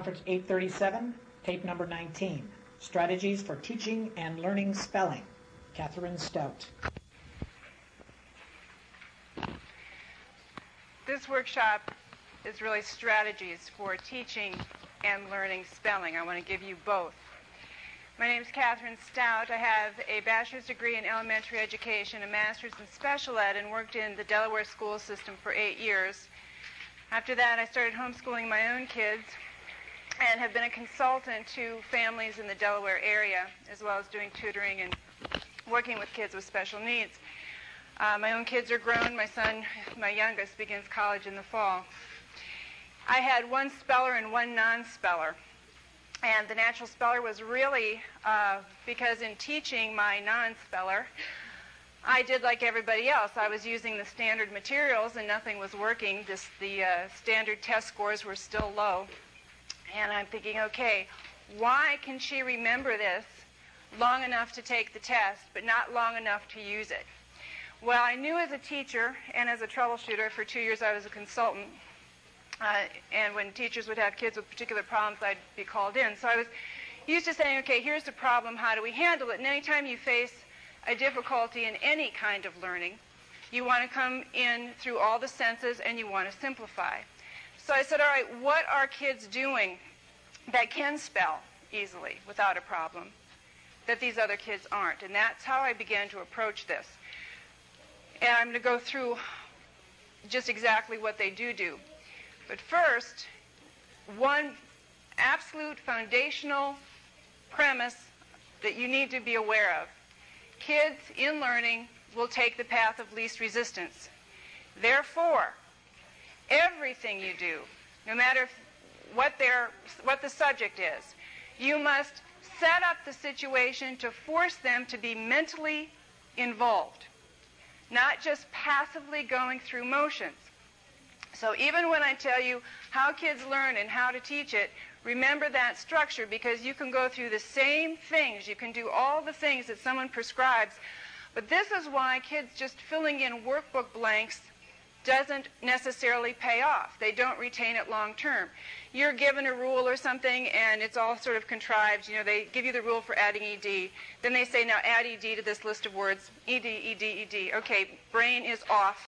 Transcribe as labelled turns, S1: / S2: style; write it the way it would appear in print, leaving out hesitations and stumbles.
S1: Conference 837, tape number 19, Strategies for Teaching and Learning Spelling. Catherine Stout.
S2: This workshop is really strategies for teaching and learning spelling. I want to give you both. My name is Catherine Stout. I have a bachelor's degree in elementary education, a master's in special ed, and worked in the Delaware school system for 8 years. After that, I started homeschooling my own kids and have been a consultant to families in the Delaware area, as well as doing tutoring and working with kids with special needs. My own kids are grown. My son, my youngest, begins college in the fall. I had one speller and one non-speller. And the natural speller was really because in teaching my non-speller, I did like everybody else. I was using the standard materials and nothing was working. The standard test scores were still low. And I'm thinking, okay, why can she remember this long enough to take the test, but not long enough to use it? Well, I knew as a teacher and as a troubleshooter, for 2 years I was a consultant, and when teachers would have kids with particular problems, I'd be called in. So I was used to saying, okay, here's the problem, how do we handle it? And anytime you face a difficulty in any kind of learning, you want to come in through all the senses and you want to simplify. So I said, all right, what are kids doing that can spell easily without a problem that these other kids aren't? And that's how I began to approach this. And I'm going to go through just exactly what they do. But first, one absolute foundational premise that you need to be aware of. Kids in learning will take the path of least resistance. Therefore, everything you do, no matter what the subject is, you must set up the situation to force them to be mentally involved, not just passively going through motions. So even when I tell you how kids learn and how to teach it, remember that structure, because you can go through the same things. You can do all the things that someone prescribes. But this is why kids just filling in workbook blanks doesn't necessarily pay off. They don't retain it long term. You're given a rule or something and it's all sort of contrived. You know, they give you the rule for adding ED. Then they say, now add ED to this list of words. ED, ED, ED. Okay, brain is off.